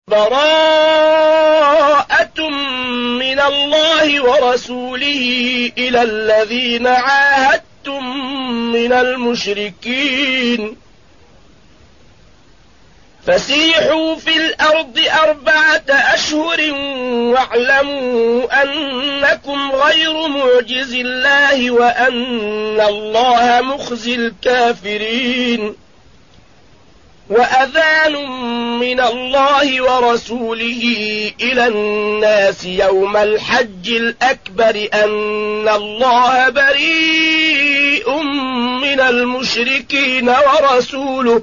براءة من الله ورسوله إلى الذين عاهدتم من المشركين فسيحوا في الأرض 4 أشهر واعلموا أنكم غير معجز الله وأن الله مخزي الكافرين وأذان من الله ورسوله إلى الناس يوم الحج الأكبر أن الله بريء من المشركين ورسوله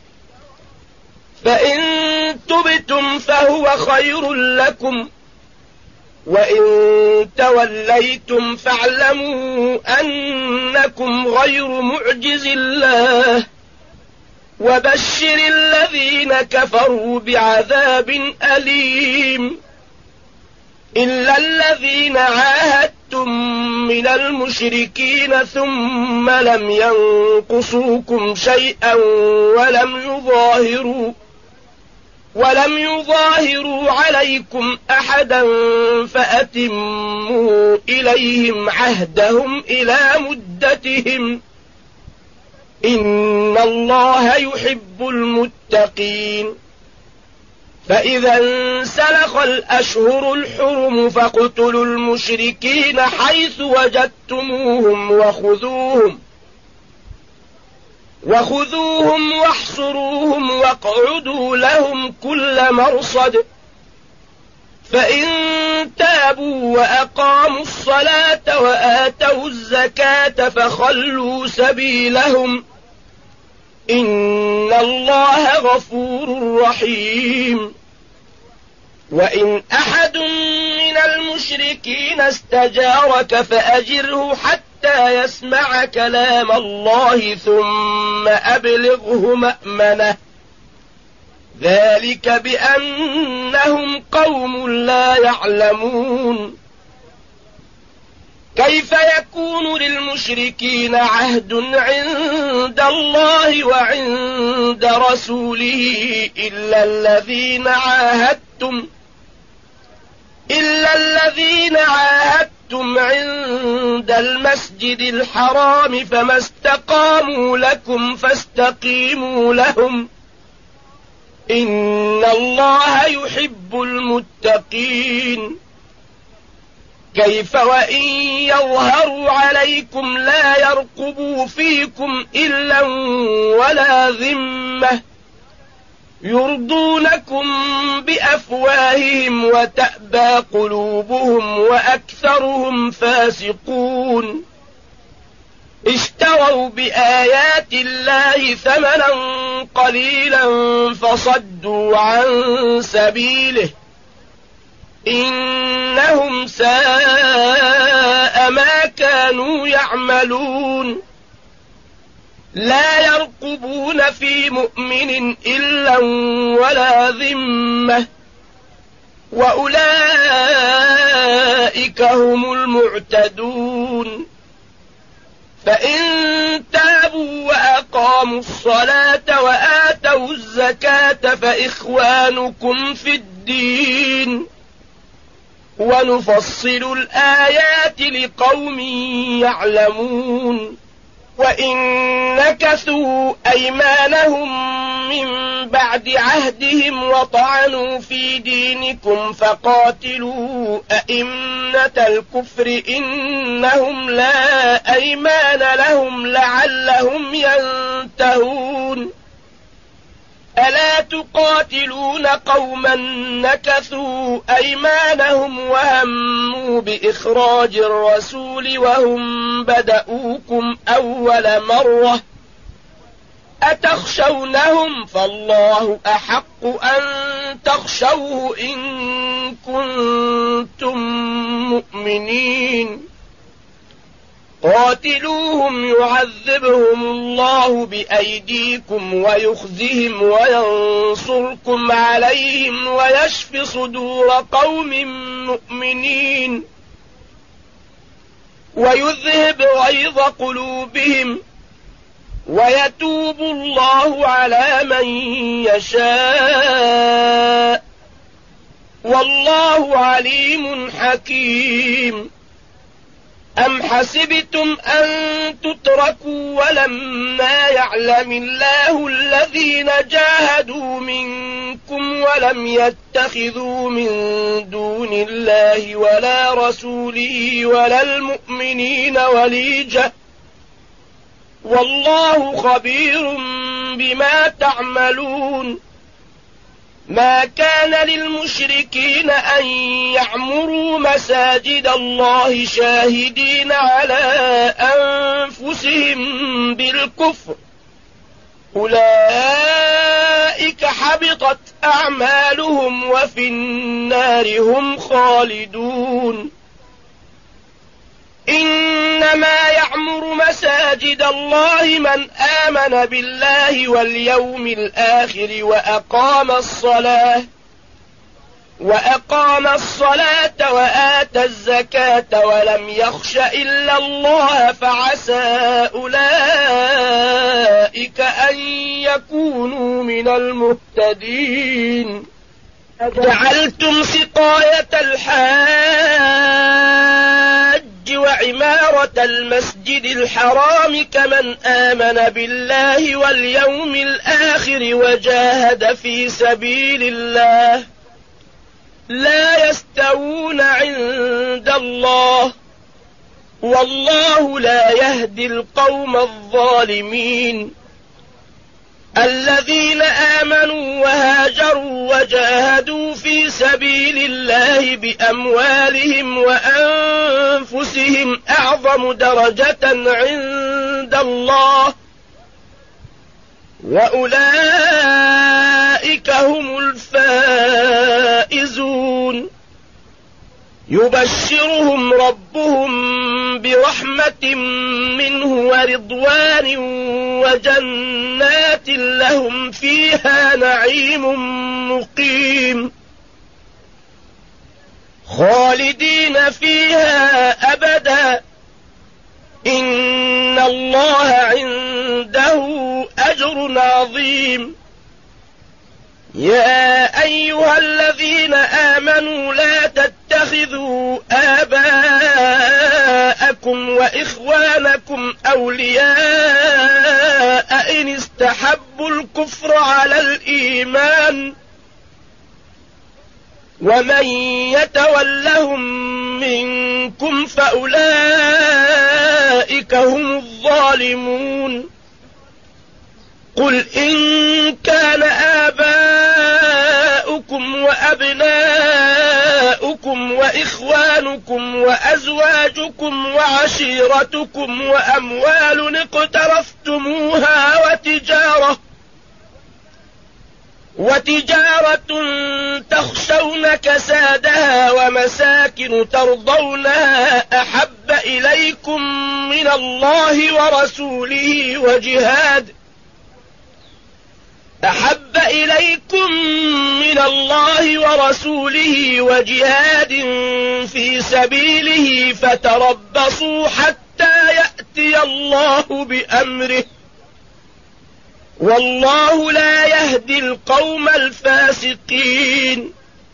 فإن تبتم فهو خير لكم وإن توليتم فاعلموا أنكم غير معجز الله وبشر الذين كفروا بعذاب أليم إلا الذين عاهدتم من المشركين ثم لم ينقصوكم شيئا ولم يظاهروا عليكم أحدا فأتموا إليهم عهدهم إلى مدتهم إن الله يحب المتقين فإذا انسلخ الأشهر الحرم فاقتلوا المشركين حيث وجدتموهم وخذوهم واحصروهم واقعدوا لهم كل مرصد فإن تابوا وأقاموا الصلاة وآتوا الزكاة فخلوا سبيلهم إن الله غفور رحيم وإن أحد من المشركين استجارك فأجره حتى يسمع كلام الله ثم أبلغه مأمنه ذلك بأنهم قوم لا يعلمون كيف يكون للمشركين عهد عند الله وعند رسوله إلا الذين عاهدتم عند المسجد الحرام فما استقاموا لكم فاستقيموا لهم إن الله يحب المتقين كيف وإن يظهروا عليكم لا يرقبوا فيكم إلا ولا ذمة يرضونكم بأفواههم وتأبى قلوبهم وأكثرهم فاسقون اشتروا بآيات الله ثمنا قليلا فصدوا عن سبيله إنهم ساء ما كانوا يعملون لا يرقبون في مؤمن إلا ولا ذمة وأولئك هم المعتدون فإن تابوا وأقاموا الصلاة وآتوا الزكاة فإخوانكم في الدين ونفصل الآيات لقوم يعلمون وإن نكثوا أيمانهم من بعد عهدهم وطعنوا في دينكم فقاتلوا أئمة الكفر إنهم لا أيمان لهم لعلهم ينتهون ألا تقاتلون قوما نكثوا أيمانهم وهموا بإخراج الرسول وهم بدؤوكم أول مرة أتخشونهم فالله أحق أن تخشوه إن كنتم مؤمنين قاتلوهم يعذبهم الله بأيديكم ويخزهم وينصركم عليهم ويشف صدور قوم مؤمنين ويذهب غيظ قلوبهم ويتوب الله على من يشاء والله عليم حكيم. أم حسبتم أن تتركوا ولما يعلم الله الذين جاهدوا منكم ولم يتخذوا من دون الله ولا رسوله ولا المؤمنين وليجة والله خبير بما تعملون. ما كان للمشركين أن يعمروا مساجد الله شاهدين على أنفسهم بالكفر أولئك حبطت أعمالهم وفي النار هم خالدون. إنما يعمر مساجد الله من آمن بالله واليوم الآخر وأقام الصلاة وآتى الزكاة ولم يخش إلا الله فعسى أولئك أن يكونوا من المهتدين. جعلتم سقاية الحاج وعمارة المسجد الحرام كمن آمن بالله واليوم الآخر وجاهد في سبيل الله لا يستوون عند الله والله لا يهدي القوم الظالمين. الذين آمنوا وهاجروا وجاهدوا في سبيل الله بأموالهم وأنفسهم أعظم درجة عند الله وأولئك هم الفائزون. يبشرهم ربهم برحمة منه ورضوان وجنات لهم فيها نعيم مقيم خالدين فيها أبدا إن الله عنده أجر عظيم. يا أيها الذين آمنوا لا تتخذوا آباءكم وإخوانكم أولياء إن استحبوا الكفر على الإيمان ومن يتولهم منكم فأولئك هم الظالمون. قل إن كان آباؤكم وأبناؤكم وإخوانكم وأزواجكم وعشيرتكم وأموال اقترفتموها وتجارة تخشون كسادها ومساكن ترضونها أحب إليكم من الله ورسوله وجهاد في سبيله فتربصوا حتى يأتي الله بأمره والله لا يهدي القوم الفاسقين.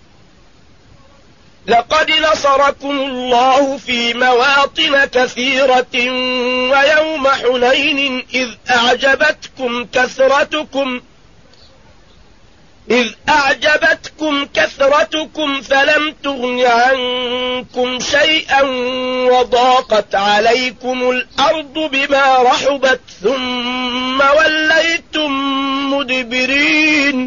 لقد نصركم الله في مواطن كثيرة ويوم حنين إذ أعجبتكم كثرتكم فلم تغن عنكم شيئا وضاقت عليكم الأرض بما رحبت ثم وليتم مدبرين.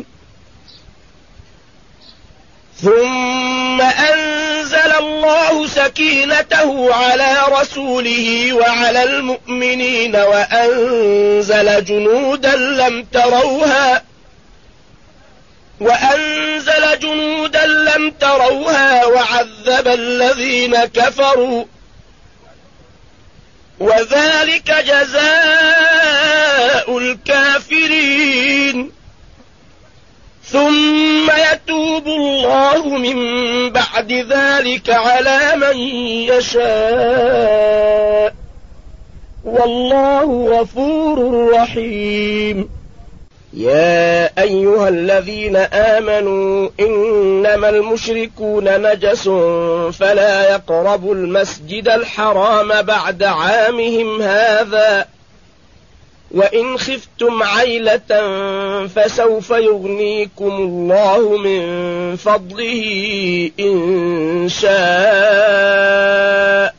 ثم أنزل الله سكينته على رسوله وعلى المؤمنين وأنزل جنودا لم تروها وعذب الذين كفروا وذلك جزاء الكافرين. ثم يتوب الله من بعد ذلك على من يشاء والله غفور رحيم. يا أيها الذين آمنوا إنما المشركون نجس فلا يقربوا المسجد الحرام بعد عامهم هذا وإن خفتم عيلة فسوف يغنيكم الله من فضله إن شاء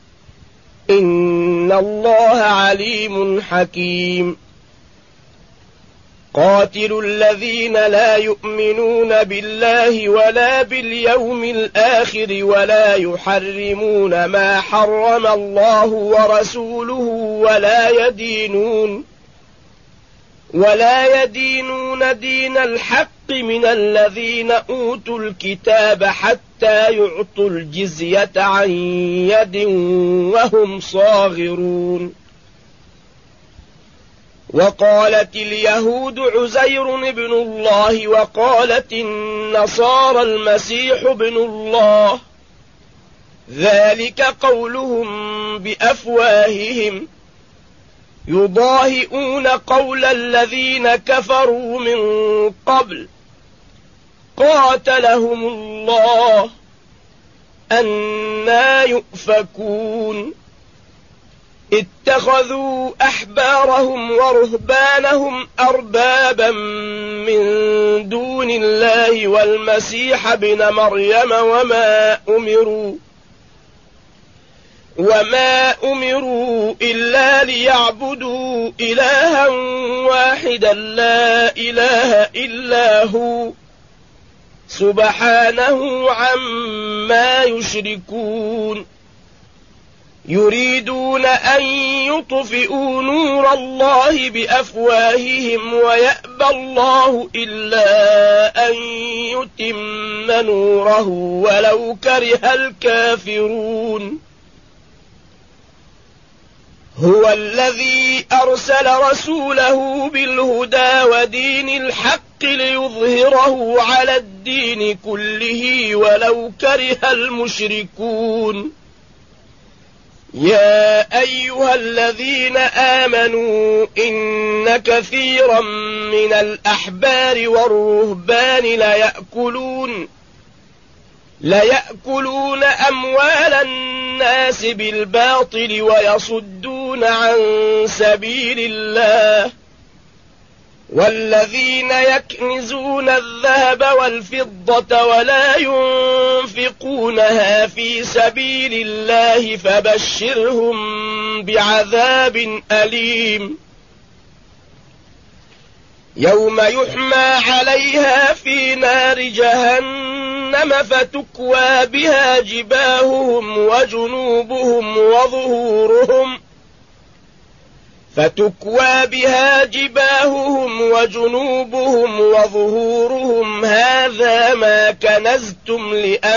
إن الله عليم حكيم قاتلوا الذين لا يؤمنون بالله ولا باليوم الآخر ولا يحرمون ما حرم الله ورسوله ولا يدينون دين الحق من الذين أوتوا الكتاب حتى يعطوا الجزية عن يد وهم صاغرون وقالت اليهود عزير ابن الله وقالت النصارى المسيح ابن الله ذلك قولهم بأفواههم يضاهئون قول الذين كفروا من قبل قاتلهم الله أنى يؤفكون اتخذوا أحبارهم ورهبانهم أربابا من دون الله والمسيح ابن مريم وما أمروا إلا ليعبدوا إلها واحدا لا إله إلا هو سبحانه عما يشركون يريدون أن يطفئوا نور الله بأفواههم ويأبى الله إلا أن يتم نوره ولو كره الكافرون هو الذي أرسل رسوله بالهدى ودين الحق ليظهره على الدين كله ولو كره المشركون يا أيها الذين آمنوا إن كثيرا من الأحبار والرهبان ليأكلون أموال الناس بالباطل ويصدون عن سبيل الله والذين يكنزون الذهب والفضة ولا ينفقونها في سبيل الله فبشرهم بعذاب أليم يوم يحمى عليها في نار جهنم فتكوى بها جباههم وجنوبهم وظهورهم هذا ما كنزتم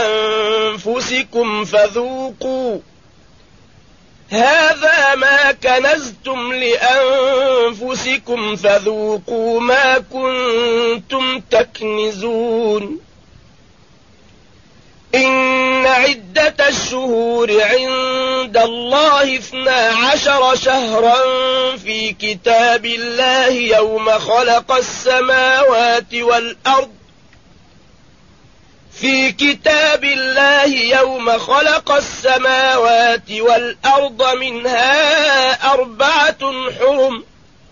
لأنفسكم فذوقوا ما كنتم تكنزون إن عدة الشهور عند الله 12 شهرا في كتاب الله يوم خلق السماوات والأرض منها 4 حرم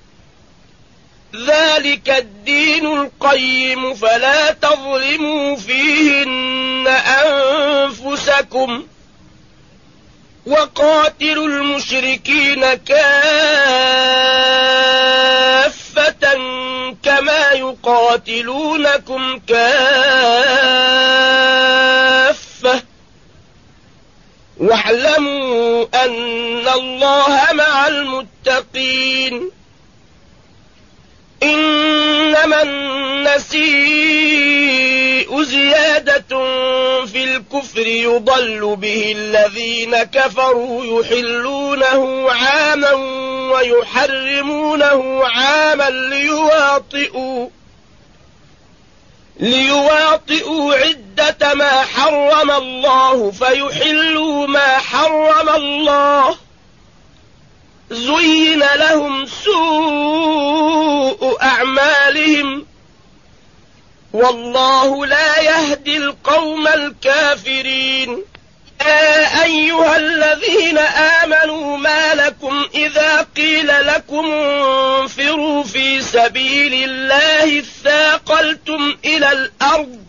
ذلك الدين القيم فلا تظلموا فيهن أنفسكم وقاتلوا المشركين كافة كما يقاتلونكم كافة واعلموا أن الله مع المتقين إنما النسيء زيادة في الكفر يضل به الذين كفروا يحلونه عاما ويحرمونه عاما ليواطئوا عدة ما حرم الله فيحلوا ما حرم الله زين لهم سوء أعمالهم والله لا يهدي القوم الكافرين. يا أيها الذين آمنوا ما لكم إذا قيل لكم انفروا في سبيل الله اثاقلتم إلى الأرض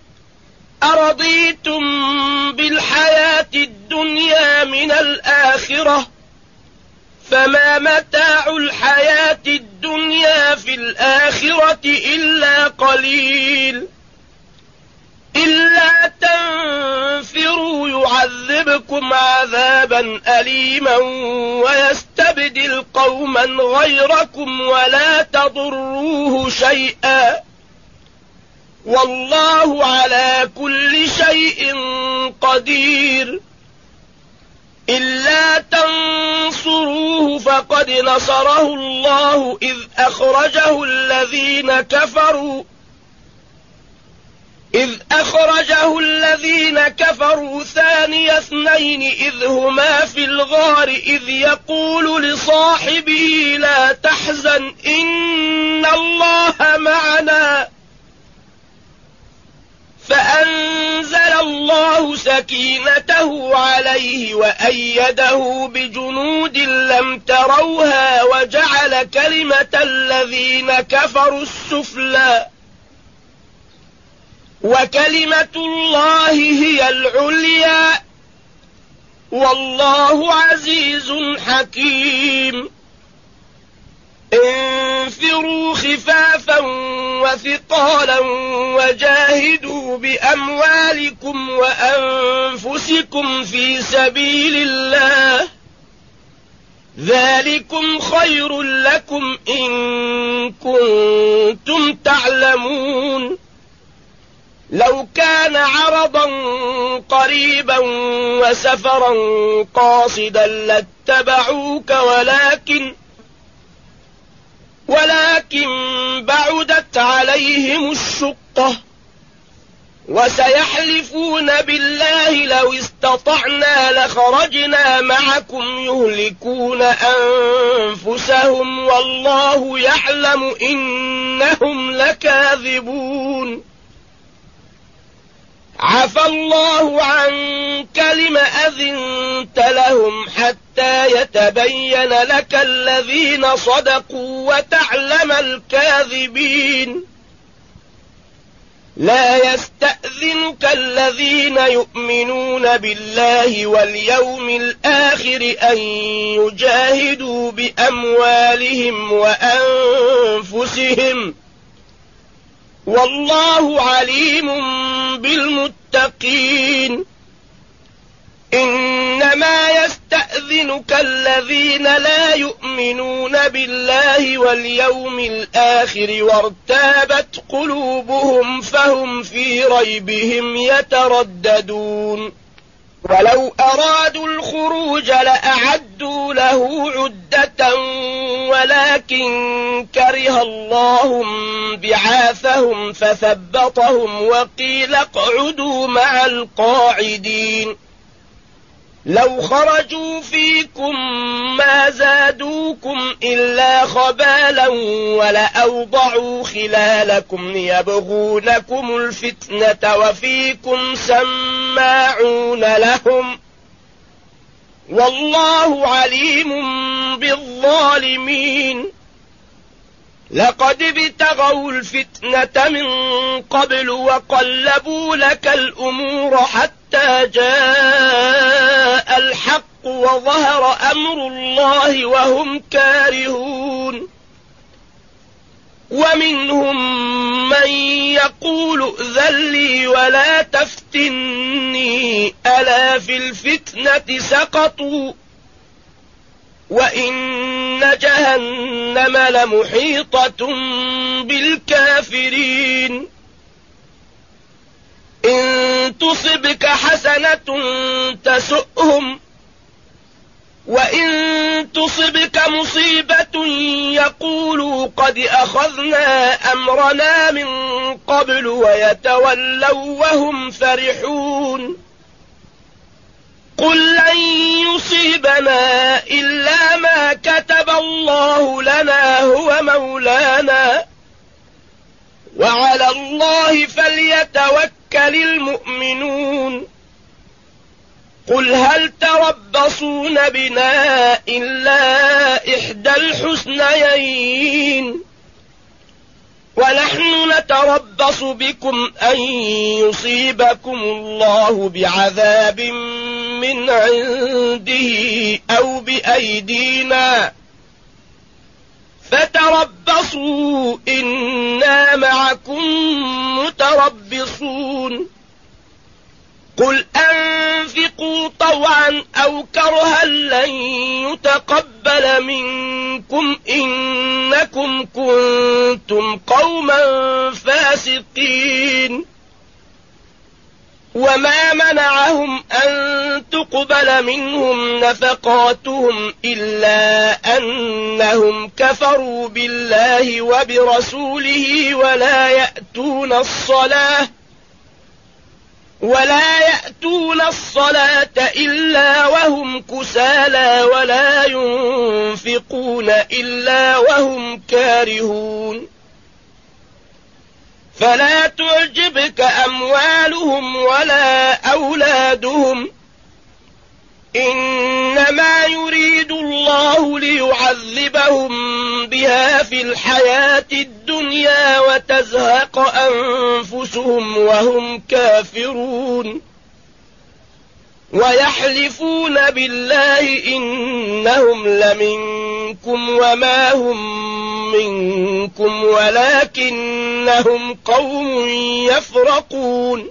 أرضيتم بالحياة الدنيا من الآخرة فما متاع الحياة الدنيا في الآخرة إلا قليل. إلا تنفروا يعذبكم عذابا أليما ويستبدل قوما غيركم ولا تضروه شيئا والله على كل شيء قدير. إلا تنصروه فقد نصره الله إذ أخرجه الذين كفروا ثاني اثنين إذ هما في الغار إذ يقول لصاحبه لا تحزن إن الله معنا فأنزل الله سكينته عليه وأيده بجنود لم تروها وجعل كلمة الذين كفروا السفلى وكلمة الله هي العليا والله عزيز حكيم. انفروا خفافا وثقالا وجاهدوا بأموالكم وأنفسكم في سبيل الله ذلكم خير لكم إن كنتم تعلمون. لو كان عرضا قريبا وسفرا قاصدا لاتبعوك ولكن بعدت عليهم الشقة وسيحلفون بالله لو استطعنا لخرجنا معكم يهلكون أنفسهم والله يعلم إنهم لكاذبون. عفى الله عنك لم أذنت لهم حتى يتبين لك الذين صدقوا وتعلم الكاذبين. لا يستأذنك الذين يؤمنون بالله واليوم الآخر أن يجاهدوا بأموالهم وأنفسهم والله عليم بالمتقين. إنما يستأذنك الذين لا يؤمنون بالله واليوم الآخر وارتابت قلوبهم فهم في ريبهم يترددون. ولو أرادوا الخروج لأعدوا له عدة ولكن كره الله بعاثهم فثبطهم وقيل اقعدوا مع القاعدين. لو خرجوا فيكم ما زادوكم إلا خبالا ولأوضعوا خلالكم يبغونكم الفتنة وفيكم سماعون لهم والله عليم بالظالمين. لقد ابتغوا الفتنة من قبل وقلبوا لك الأمور حتى جاء الحق وظهر أمر الله وهم كارهون. ومنهم من يقول ائذن لي ولا تفتني ألا في الفتنة سقطوا وإن جهنم لمحيطة بالكافرين. إن تصبك حسنة تسؤهم وإن تصبك مصيبة يقولوا قد أخذنا أمرنا من قبل ويتولوا وهم فرحون. قل لن يصيبنا إلا ما كتب الله لنا هو مولانا وعلى الله فليتوكل المؤمنون قل هل تربصون بنا إلا إحدى الحسنيين ونحن نتربص بكم أن يصيبكم الله بعذاب من عنده أو بأيدينا فتربصوا إنا معكم متربصون قل أنفقوا طوعا أو كرها لن يتقبل منكم إنكم كنتم قوما فاسقين وما منعهم أن تقبل منهم نفقاتهم إلا أنهم كفروا بالله وبرسوله ولا يأتون الصلاة إلا وهم كسالى ولا ينفقون إلا وهم كارهون فلا تعجبك أموالهم ولا أولادهم إنما يريد الله ليعذبهم بها في الحياة الدنيا وتزهق أنفسهم وهم كافرون ويحلفون بالله إنهم لمنكم وما هم منكم ولكنهم قوم يفرقون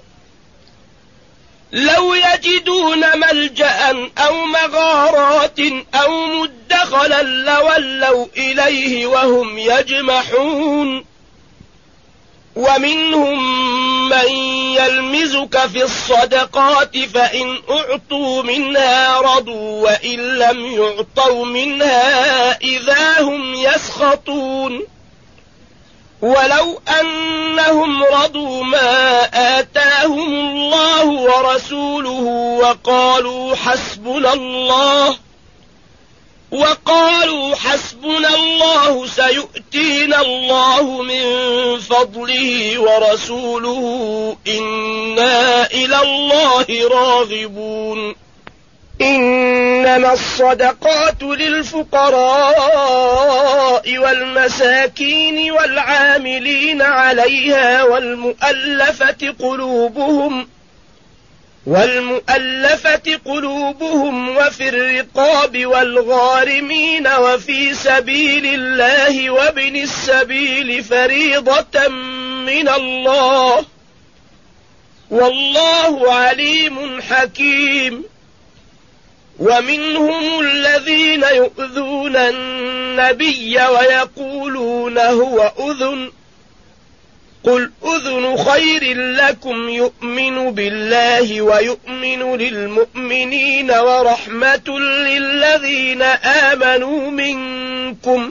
لو يجدون ملجأ أو مغارات أو مدخلا لولوا إليه وهم يجمحون ومنهم من يلمزك في الصدقات فإن أعطوا منها رضوا وإن لم يعطوا منها إذا هم يسخطون ولو أنهم رضوا ما آتاهم الله ورسوله وقالوا حسبنا الله سيؤتينا الله من فضله ورسوله إنا إلى الله راغبون إنما الصدقات للفقراء والمساكين والعاملين عليها والمؤلفة قلوبهم وفي الرقاب والغارمين وفي سبيل الله وابن السبيل فريضة من الله والله عليم حكيم ومنهم الذين يؤذون النبي ويقولون هو أذن قل أذن خير لكم يؤمن بالله ويؤمن للمؤمنين ورحمة للذين آمنوا منكم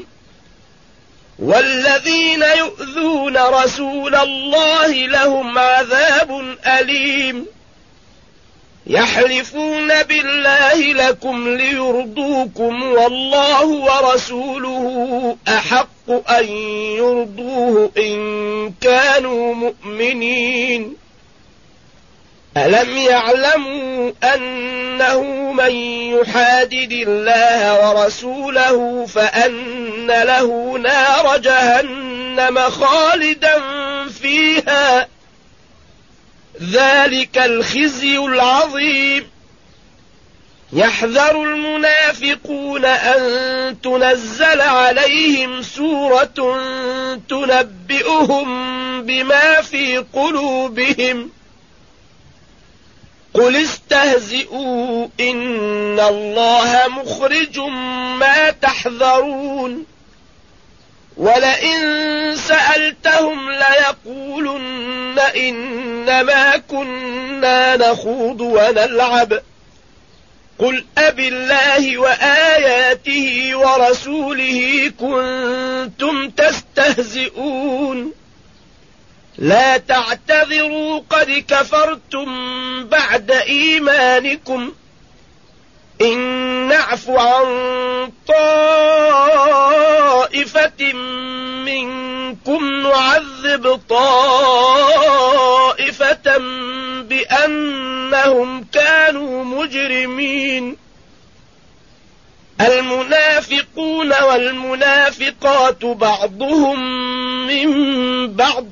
والذين يؤذون رسول الله لهم عذاب أليم يحلفون بالله لكم ليرضوكم والله ورسوله أحق أن يرضوه إن كانوا مؤمنين ألم يعلموا أنه من يحادد الله ورسوله فأن له نار جهنم خالدا فيها ذلك الخزي العظيم يحذر المنافقون أن تنزل عليهم سورة تنبئهم بما في قلوبهم قل استهزئوا إن الله مخرج ما تحذرون ولئن سألتهم ليقولن إنما كنا نخوض ونلعب قل أبالله وآياته ورسوله كنتم تستهزئون لا تعتذروا قد كفرتم بعد إيمانكم إن نعف عن طائفة منكم نعذب طائفة بأنهم كانوا مجرمين. المنافقون والمنافقات بعضهم من بعض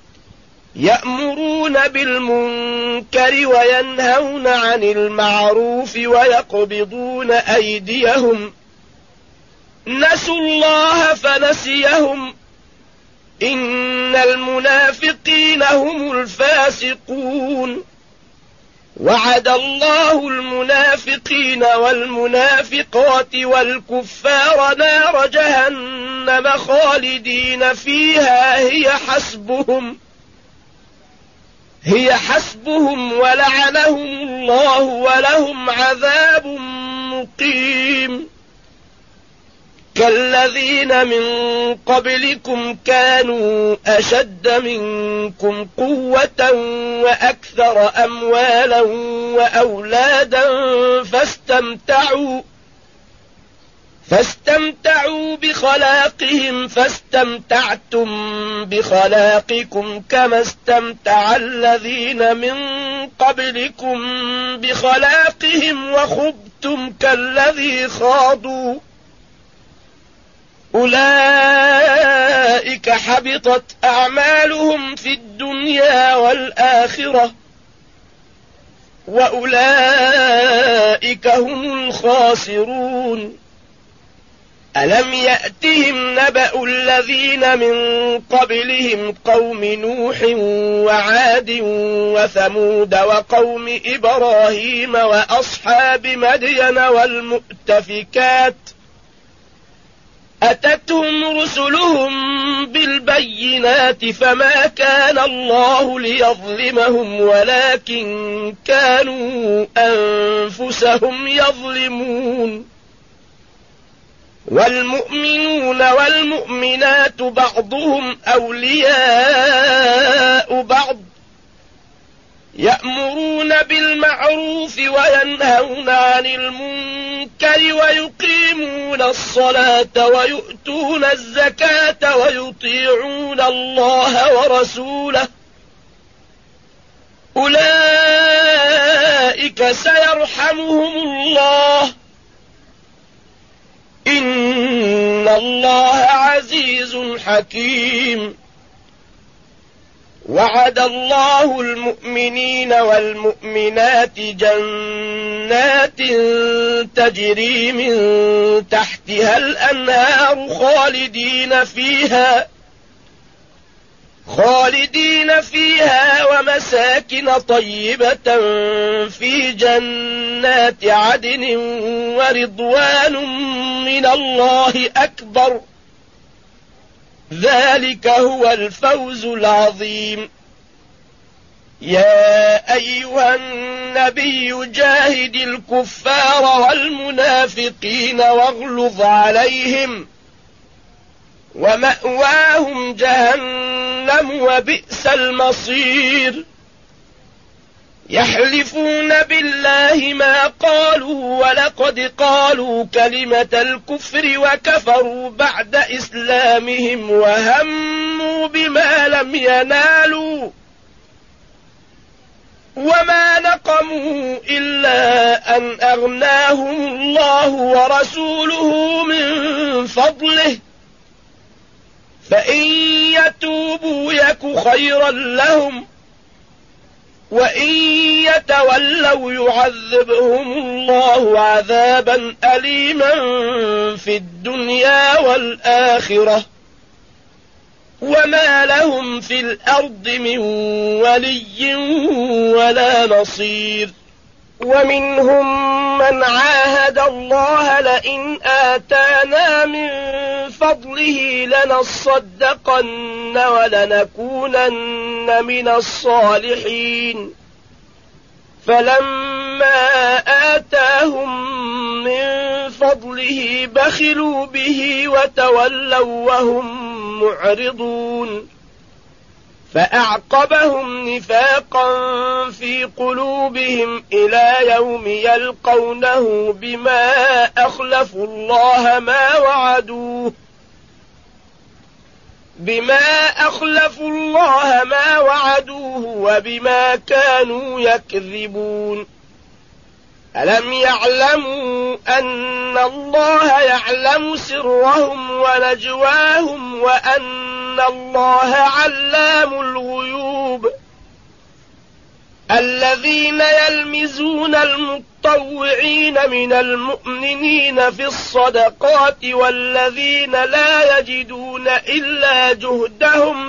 يأمرون بالمنكر وينهون عن المعروف ويقبضون أيديهم نسوا الله فنسيهم إن المنافقين هم الفاسقون. وعد الله المنافقين والمنافقات والكفار نار جهنم خالدين فيها هي حسبهم ولعنهم الله ولهم عذاب مقيم. كالذين من قبلكم كانوا أشد منكم قوة وأكثر أموالا وأولادا فاستمتعوا بخلاقهم فاستمتعتم بخلاقكم كما استمتع الذين من قبلكم بخلاقهم وخضتم كالذي خاضوا أولئك حبطت أعمالهم في الدنيا والآخرة وأولئك هم الخاسرون. ألم يأتهم نبأ الذين من قبلهم قوم نوح وعاد وثمود وقوم إبراهيم وأصحاب مدين والمؤتفكات أتتهم رسلهم بالبينات فما كان الله ليظلمهم ولكن كانوا أنفسهم يظلمون. والمؤمنون والمؤمنات بعضهم أولياء بعض يأمرون بالمعروف وينهون عن المنكر ويقيمون الصلاة ويؤتون الزكاة ويطيعون الله ورسوله أولئك سيرحمهم الله إن الله عزيز حكيم. وعد الله المؤمنين والمؤمنات جنات تجري من تحتها الأنهار خالدين فيها ومساكن طيبة في جنات عدن ورضوان من الله أكبر ذلك هو الفوز العظيم. يا أيها النبي جاهد الكفار والمنافقين واغلظ عليهم ومأواهم جهنم وبئس المصير. يحلفون بالله ما قالوا ولقد قالوا كلمة الكفر وكفروا بعد إسلامهم وهموا بما لم ينالوا وما نقموا إلا أن أغناهم الله ورسوله من فضله فإن يتوبوا يك خيرا لهم وإن يتولوا يعذبهم الله عذابا أليما في الدنيا والآخرة وما لهم في الأرض من ولي ولا نصير. ومنهم من عاهد الله لئن آتانا من فضله لنصدقن ولنكونن من الصالحين فلما آتاهم من فضله بخلوا به وتولوا وهم معرضون فأعقبهم نفاقا في قلوبهم إلى يوم يلقونه بما أخلفوا الله ما وعدوه وبما كانوا يكذبون. ألم يعلموا أن الله يعلم سرهم ونجواهم وأن الله علام الغيوب. الذين يلمزون المطوعين من المؤمنين في الصدقات والذين لا يجدون إلا جهدهم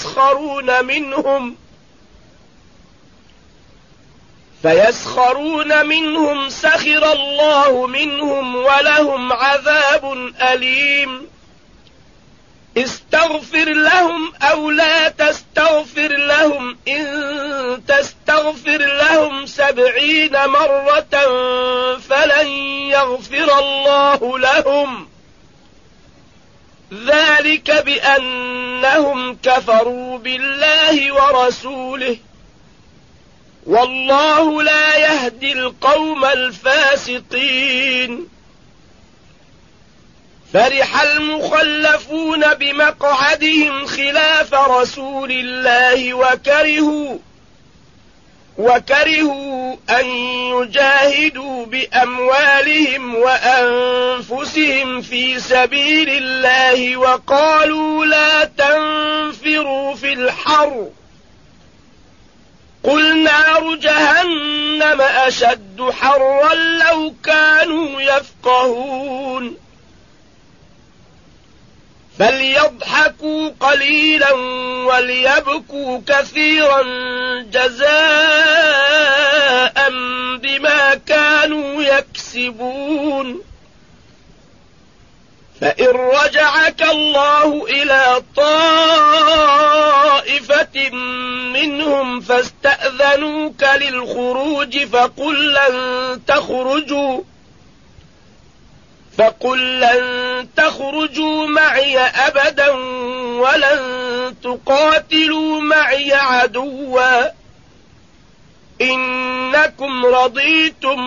فيسخرون منهم سخر الله منهم ولهم عذاب أليم. استغفر لهم أو لا تستغفر لهم إن تستغفر لهم 70 مرة فلن يغفر الله لهم، ذلك بأنهم كفروا بالله ورسوله، والله لا يهدي القوم الفاسقين. فرح المخلفون بمقعدهم خلاف رسول الله وكرهوا أن يجاهدوا بأموالهم وأنفسهم في سبيل الله وقالوا لا تنفروا في الحر، قل نار جهنم أشد حرا لو كانوا يفقهون. فليضحكوا قليلا وليبكوا كثيرا جزاء بما كانوا يكسبون. فإن رجعك الله إلى طائفة منهم فاستأذنوك للخروج فقل لن تخرجوا معي أبدا ولن تقاتلوا معي عدوا، إنكم رضيتم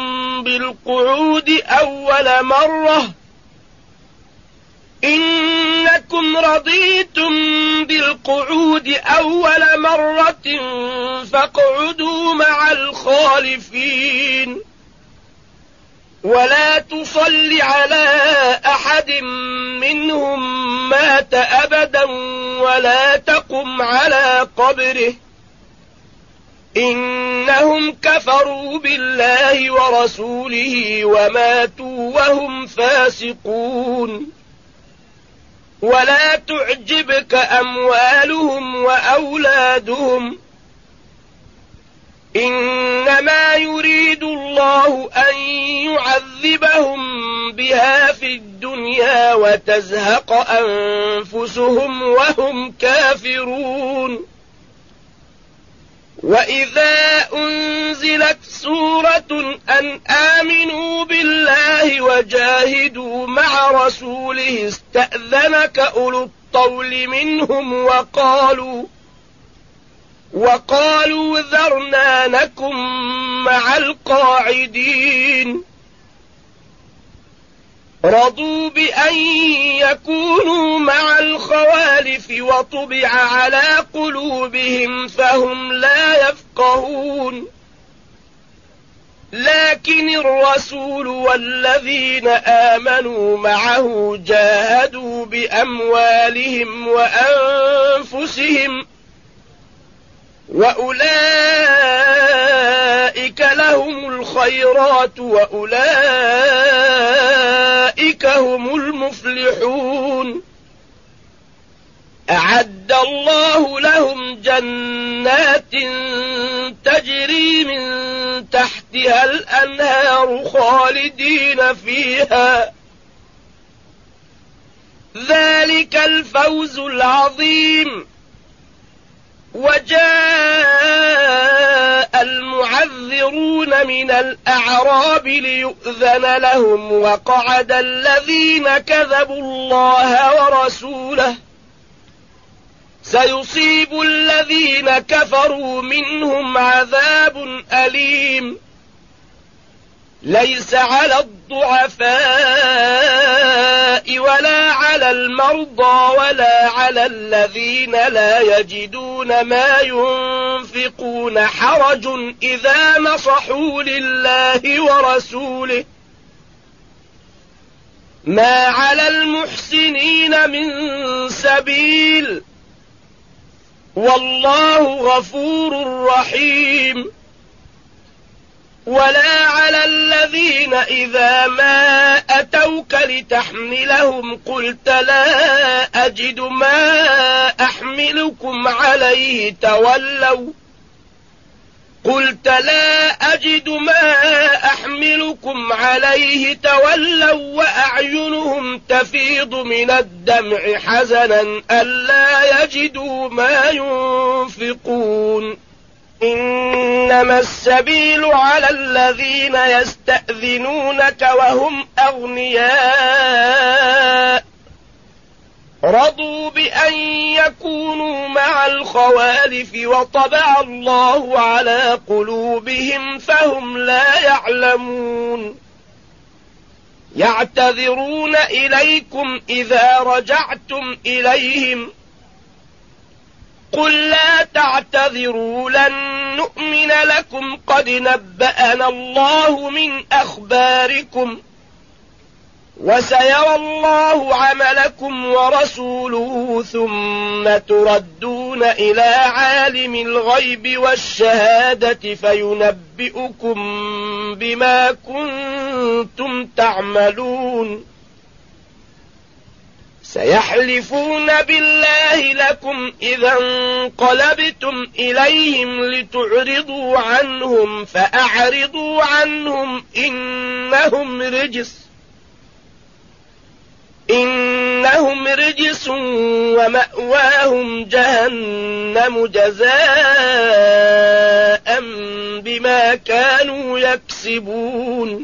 بالقعود أول مرة فاقعدوا مع الخالفين، ولا تصل على أحد منهم مات أبدا ولا تقم على قبره، إنهم كفروا بالله ورسوله وماتوا وهم فاسقون. ولا تعجبك أموالهم وأولادهم، إنما يريد الله أن يعذبهم بها في الدنيا وتزهق أنفسهم وهم كافرون. وإذا أنزلت سورة أن آمنوا بالله وجاهدوا مع رسوله استأذنك أولو الطول منهم وقالوا ذرنا نكن مع القاعدين. رضوا بأن يكونوا مع الخوالف وطبع على قلوبهم فهم لا يفقهون. لكن الرسول والذين آمنوا معه جاهدوا بأموالهم وأنفسهم، وأولئك لهم الخيرات وأولئك هم المفلحون. أعد الله لهم جنات تجري من تحتها الأنهار خالدين فيها، ذلك الفوز العظيم. وجاء المعذرون من الأعراب ليؤذن لهم وقعد الذين كذبوا الله ورسوله سيصيب الذين كفروا منهم عذاب أليم ليس على الضعفاء ولا على المرضى ولا على الذين لا يجدون ما ينفقون حرج إذا نصحوا لله ورسوله ما على المحسنين من سبيل والله غفور رحيم ولا على الذين إذا ما أتوك لتحملهم قلت لا أجد ما أحملكم عليه تولوا وأعينهم تفيض من الدمع حزنا ألا يجدوا ما ينفقون إنما السبيل على الذين يستأذنونك وهم أغنياء رضوا بأن يكونوا مع الخوالف وطبع الله على قلوبهم فهم لا يعلمون يعتذرون إليكم إذا رجعتم إليهم قل لا تعتذروا لن نؤمن لكم قد نبأنا الله من أخباركم وسيرى الله عملكم ورسوله ثم تردون إلى عالم الغيب والشهادة فينبئكم بما كنتم تعملون سيحلفون بالله لكم إذا انقلبتم إليهم لتعرضوا عنهم فأعرضوا عنهم إنهم رجس ومأواهم جهنم جزاء بما كانوا يكسبون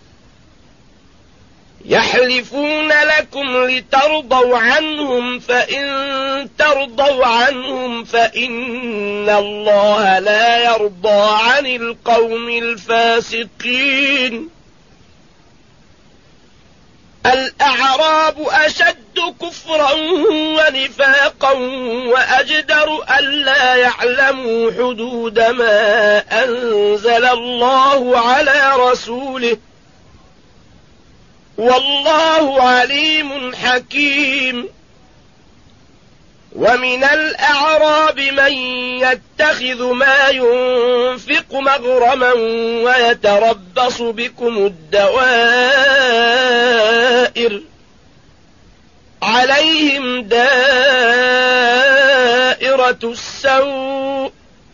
يحلفون لكم لترضوا عنهم فإن ترضوا عنهم فإن الله لا يرضى عن القوم الفاسقين الأعراب أشد كفرا ونفاقا وأجدر ألا يعلموا حدود ما أنزل الله على رسوله والله عليم حكيم ومن الأعراب من يتخذ ما ينفق مغرما ويتربص بكم الدوائر عليهم دائرة السوء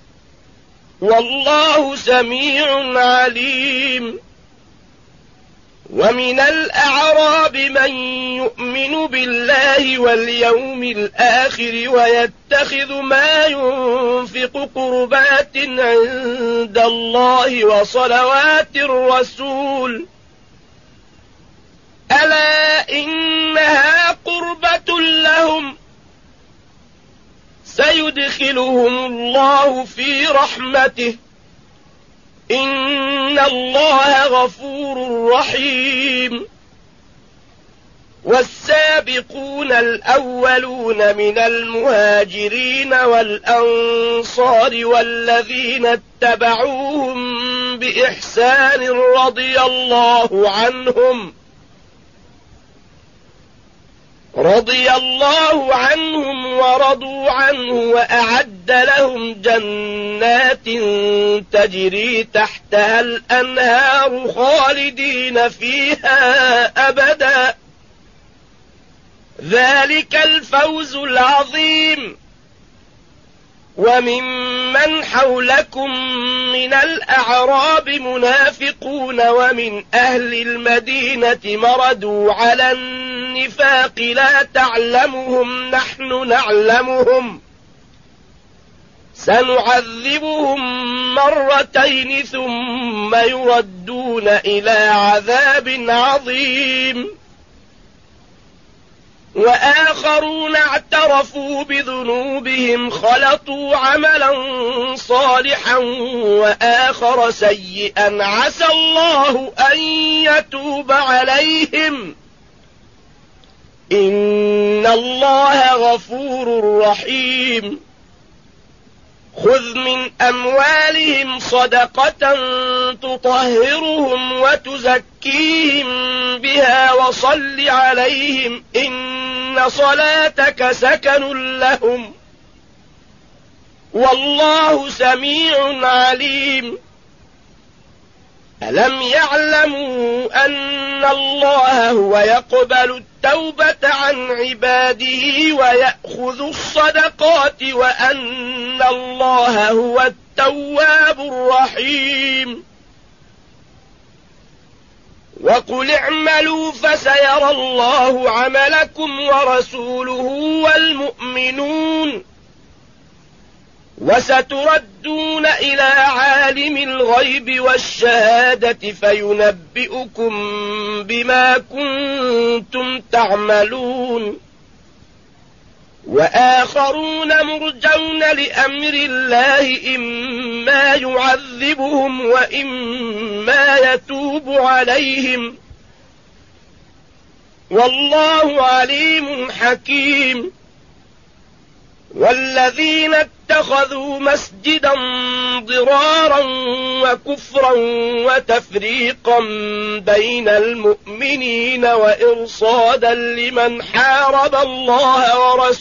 والله سميع عليم ومن الأعراب من يؤمن بالله واليوم الآخر ويتخذ ما ينفق قربات عند الله وصلوات الرسول ألا إنها قربة لهم سيدخلهم الله في رحمته إن الله غفور رحيم والسابقون الأولون من المهاجرين والأنصار والذين اتبعوهم بإحسان رضي الله عنهم ورضوا عنه وأعد لهم جنات تجري تحتها الأنهار خالدين فيها أبدا ذلك الفوز العظيم وممن حولكم من الأعراب منافقون ومن أهل المدينة مردوا على النفاق لا تعلمهم نحن نعلمهم سنعذبهم مرتين ثم يردون إلى عذاب عظيم وآخرون اعترفوا بذنوبهم خلطوا عملا صالحا وآخر سيئا عسى الله أن يتوب عليهم إن الله غفور رحيم خذ من أموالهم صدقة تطهرهم وتزكيهم بها وصل عليهم إن صلاتك سكن لهم والله سميع عليم ألم يعلموا أن الله هو يقبل التوبة عن عباده ويأخذ الصدقات وأن الله هو التواب الرحيم وقل اعملوا فسيرى الله عملكم ورسوله والمؤمنون وستردون إلى عالم الغيب والشهادة فينبئكم بما كنتم تعملون وآخرون مرجون لأمر الله إما يعذبهم وإما يتوب عليهم والله عليم حكيم والذين اتخذوا مسجدا ضرارا وكفرا وتفريقا بين المؤمنين وإرصادا لمن حارب الله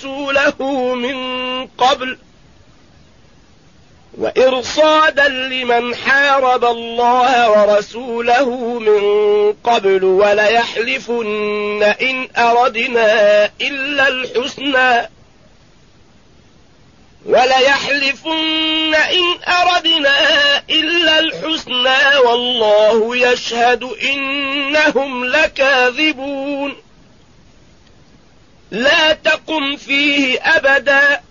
ورسوله من قبل وليحلفن إن أردنا إلا الحسنى والله يشهد إنهم لكاذبون لا تقم فيه أبدا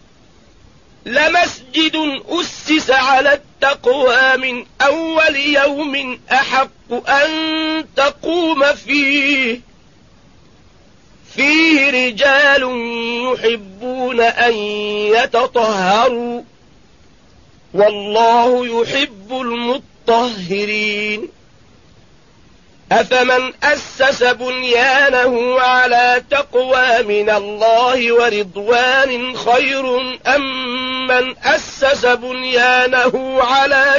لمسجد أسس على التقوى من أول يوم أحق أن تقوم فيه رجال يحبون أن يتطهروا والله يحب المطهرين أفمن أسس بنيانه على تقوى من الله ورضوان خير أم من أسس بنيانه على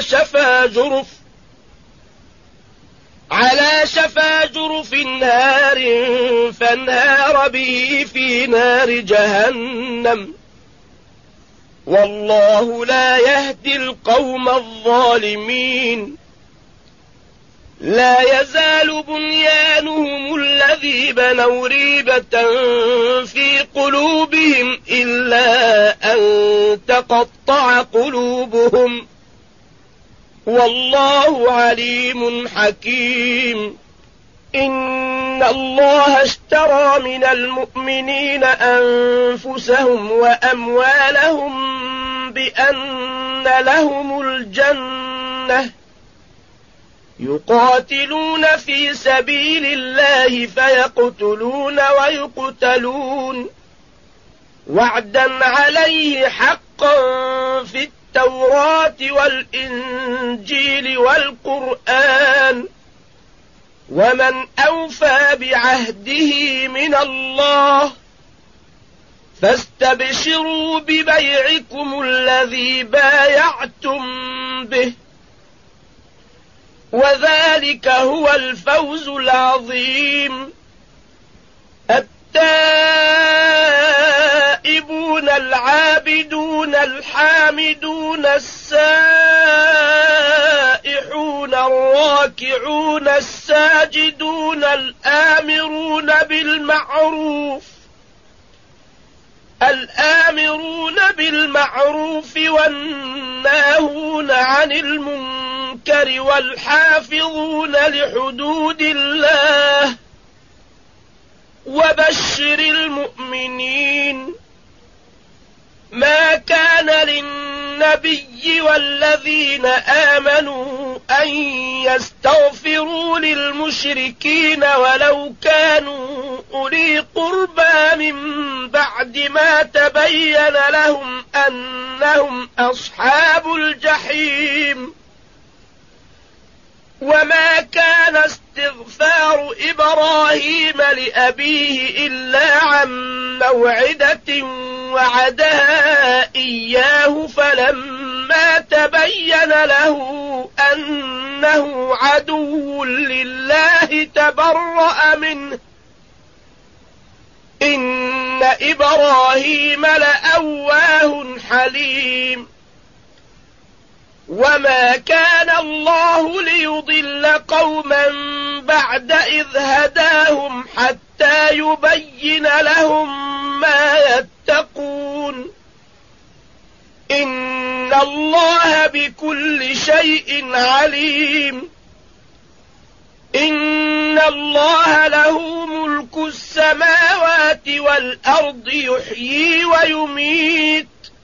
شفا جرف نار فانهار به في نار جهنم والله لا يهدي القوم الظالمين لا يزال بنيانهم الذي بنوا ريبة في قلوبهم إلا أن تقطع قلوبهم والله عليم حكيم إن الله اشترى من المؤمنين أنفسهم وأموالهم بأن لهم الجنة يقاتلون في سبيل الله فيقتلون ويقتلون وعدا عليه حقا في التوراة والإنجيل والقرآن ومن أوفى بعهده من الله فاستبشروا ببيعكم الذي بايعتم به وذلك هو الفوز العظيم التائبون العابدون الحامدون السائحون الراكعون الساجدون الآمرون بالمعروف والناهون عن المنكر والحافظون لحدود الله وبشر المؤمنين ما كان للنبي والذين آمنوا أن يستغفروا للمشركين ولو كانوا أولي قربى من بعد ما تبين لهم أنهم أصحاب الجحيم. وما كان استغفار إبراهيم لأبيه إلا عن موعدة وعدها إياه فلما تبين له أنه عدو لله تبرأ منه إن إبراهيم لأواه حليم. وما كان الله ليضل قوما بعد إذ هداهم حتى يبين لهم ما يتقون إن الله بكل شيء عليم. إن الله له ملك السماوات والأرض يحيي ويميت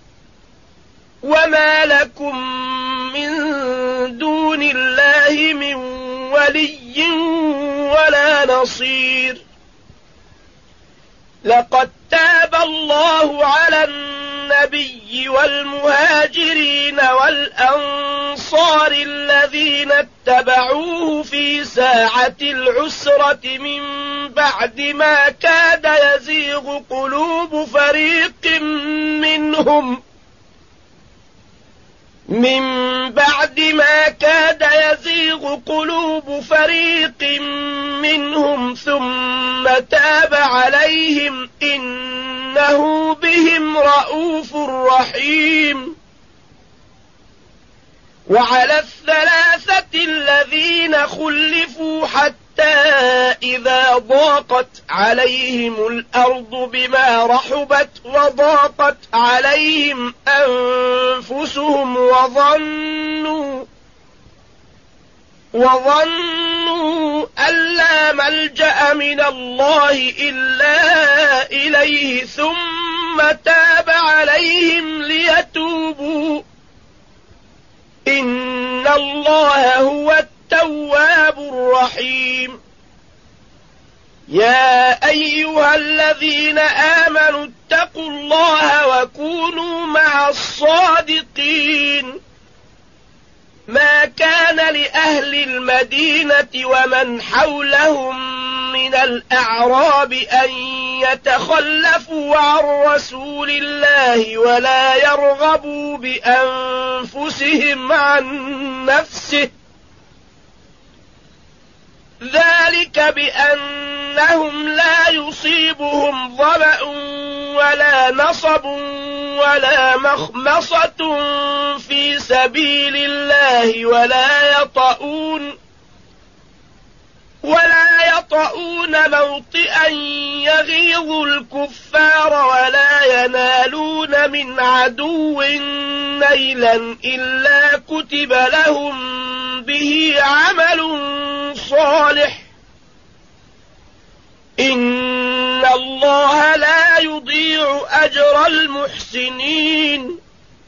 وما لكم من دون الله من ولي ولا نصير. لقد تاب الله على النبي والمهاجرين والأنصار الذين اتبعوه في ساعة العسرة من بعد ما كاد يزيغ قلوب فريق منهم ثم تاب عليهم إنه بهم رءوف رحيم. وعلى الثلاثة الذين خلفوا حتى إذا ضاقت عليهم الأرض بما رحبت وضاقت عليهم أنفسهم وظنوا أن لا ملجأ من الله إلا إليه ثم تاب عليهم ليتوبوا إن الله هو التواب الرحيم. يا أيها الذين آمنوا اتقوا الله وكونوا مع الصادقين. ما كان لأهل المدينة ومن حولهم من الأعراب أن يتخلفوا عن رسول الله ولا يرغبوا بأنفسهم عن نفسه ذلك بأنهم لا يصيبهم ظمأ ولا نصب ولا مخمصة في سبيل الله ولا يطؤون موطئا يغيظ الكفار ولا ينالون من عدو نيلا إلا كتب لهم به عمل صالح إن الله لا يضيع أجر المحسنين.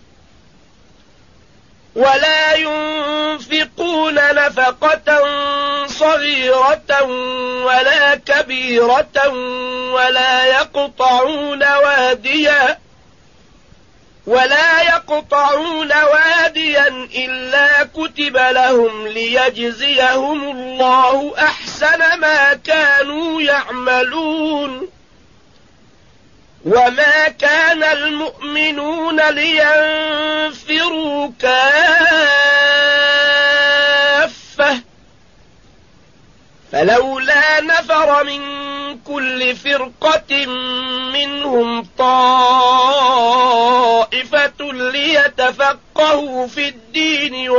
ولا ينفقون نفقة صغيرة ولا كبيرة ولا يقطعون واديا إلا كتب لهم ليجزيهم الله أحسن ما كانوا يعملون. وما كان المؤمنون لينفروا كافة فلولا نفر من كل فرقة منهم طائفة ليتفقهوا في الدين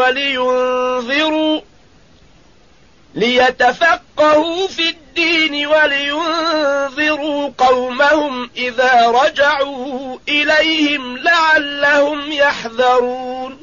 ولينذروا قومهم إذا رجعوا إليهم لعلهم يحذرون.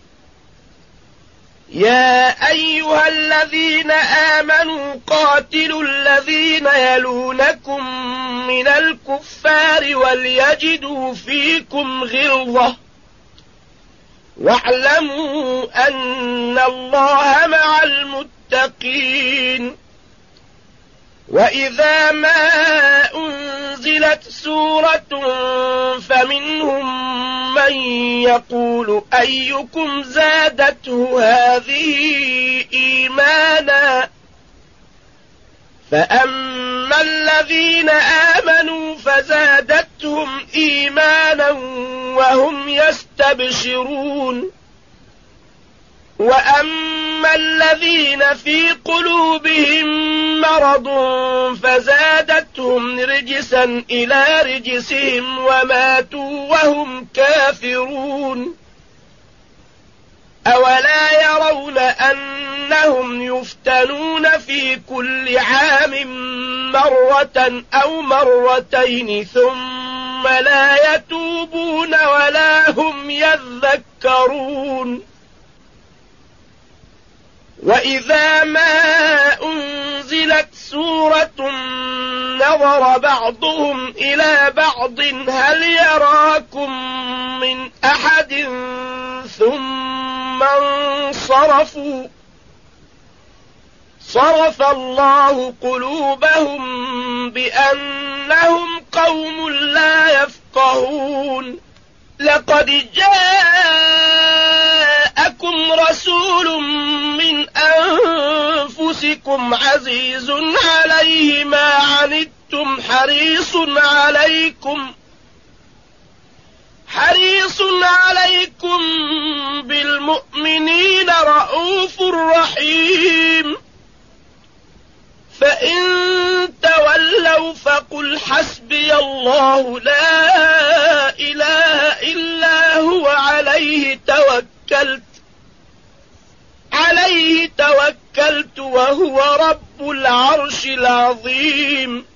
يا أيها الذين آمنوا قاتلوا الذين يلونكم من الكفار وليجدوا فيكم غلظة واعلموا أن الله مع المتقين. وإذا ما أنزلت سورة فمنهم من يقول أيكم زادته هذه إيمانا فأما الذين آمنوا فزادتهم إيمانا وهم يستبشرون وأما الذين في قلوبهم مرض فزادتهم رجسا إلى رجسهم وماتوا وهم كافرون. أولا يرون أنهم يفتنون في كل عام مرة أو مرتين ثم لا يتوبون ولا هم يذكرون. وإذا ما أنزلت سورة نظر بعضهم إلى بعض هل يراكم من أحد ثم انصرفوا صرف الله قلوبهم بأنهم قوم لا يفقهون. لقد جاءكم رسول من أنفسكم عزيز عليه ما عنتم حريص عليكم بالمؤمنين رءوف رحيم. فإن تولوا فقل حسبي الله لا إله إلا هو عليه توكلت وهو رب العرش العظيم.